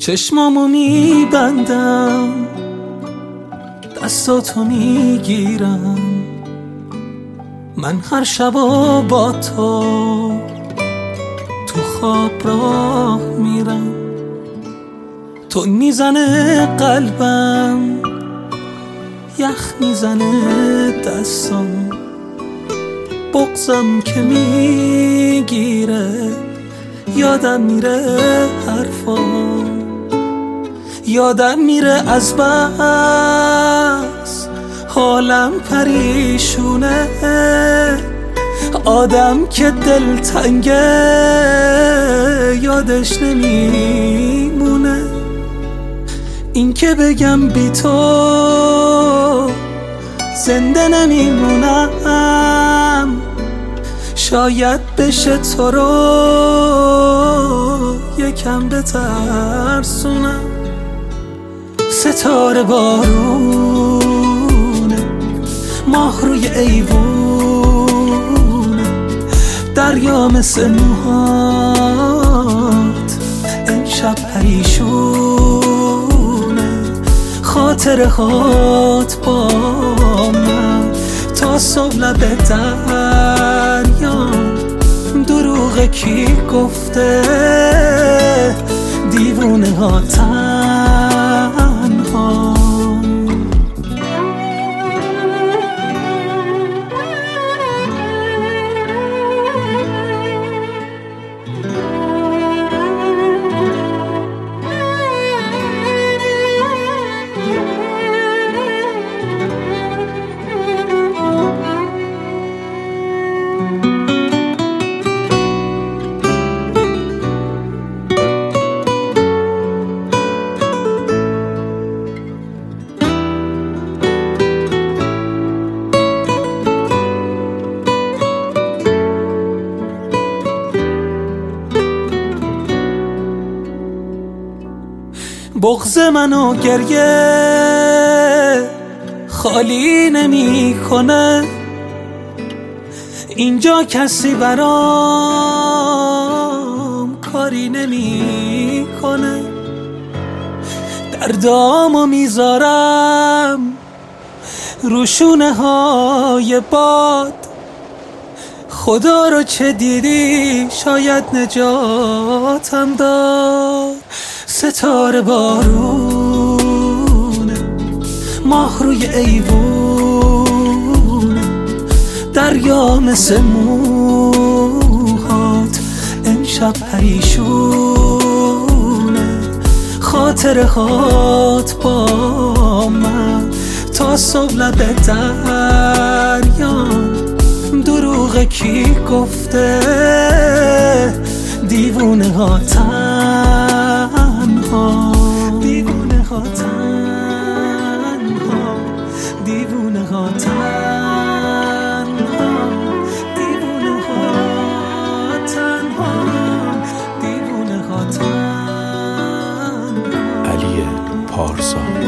چشمامو میبندم، دستاتو میگیرم، من هر شبا با تو خواب راه میرم. تو میزنه قلبم، یخ میزنه دستام، بغضم که میگیره، یادم میره حرفام، یادم میره از بس حالم پریشونه، آدم که دلتنگه یادش نمیمونه. این که بگم بی تو زنده نمیمونم، شاید بشه تو رو یکم بترسونم. ستاره بارونه، ماه روی ایوونه، دریا مثل موهات امشب پریشونه. خاطره هات با من تا صبح لب دریا، دروغ کی گفته دیوونه ها تنها. بغض منو گریه خالی نمی کنه، اینجا کسی برام کاری نمی کنه. دردامو میذارم روشونه های باد، خدا رو چه دیدی شاید نجاتم داد. ستاره بارونه، ماه روی ایوونه، دریا مثل موهات امشب پریشونه. خاطره هات با من تا صبح لب دریا، دروغ کی گفته دیوونه ها تنها، دیوونه ها تنها، دیوونه ها تنها، دیوونه ها تنها، دیوونه ها تنها. علی پارسا.